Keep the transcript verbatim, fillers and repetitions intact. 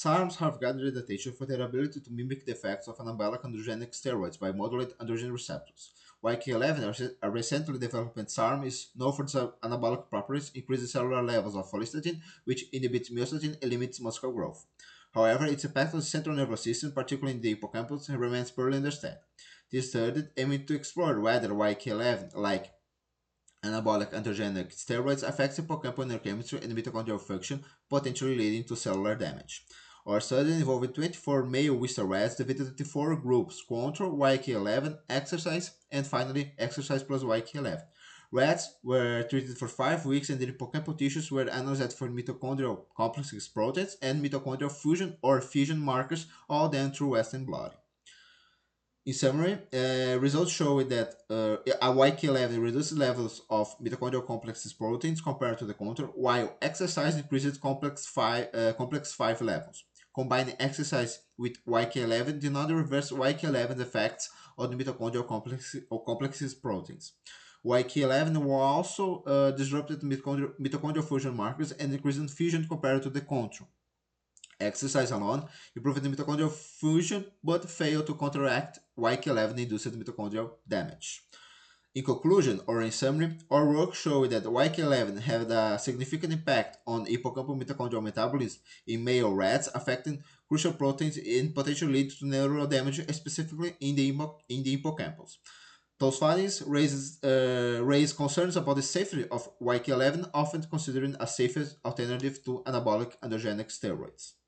SARMs have gathered attention for their ability to mimic the effects of anabolic androgenic steroids by modulating androgen receptors. Y K eleven, a rec- a recently developed SARM, is known for its anabolic properties, increasing cellular levels of follistatin, which inhibits myostatin and limits muscle growth. However, its impact on the central nervous system, particularly in the hippocampus, remains poorly understood. This study aimed to explore whether Y K eleven, like anabolic androgenic steroids, affects hippocampal neurochemistry and mitochondrial function, potentially leading to cellular damage. Our study involved twenty-four male Wister rats divided into four groups: control, Y K eleven, exercise, and finally exercise plus Y K eleven. Rats were treated for five weeks and the hippocampal tissues were analyzed for mitochondrial complexes proteins and mitochondrial fusion or fission markers, all done through Western blotting. In summary, uh, results show that uh, a Y K eleven reduces levels of mitochondrial complexes proteins compared to the control, while exercise increases complex five, uh, complex five levels. Combining exercise with Y K eleven did not reverse Y K eleven's effects on the mitochondrial complex, or complexes proteins. Y K eleven will also uh, disrupted mitochondrial, mitochondrial fusion markers and increased fusion compared to the control. Exercise alone improved the mitochondrial fusion but failed to counteract Y K eleven induced mitochondrial damage. In conclusion, or in summary, our work showed that Y K eleven had a significant impact on hippocampal mitochondrial metabolism in male rats, affecting crucial proteins and potentially lead to neural damage, specifically in the, in the hippocampus. Those findings raises, uh, raise concerns about the safety of Y K eleven, often considered a safer alternative to anabolic androgenic steroids.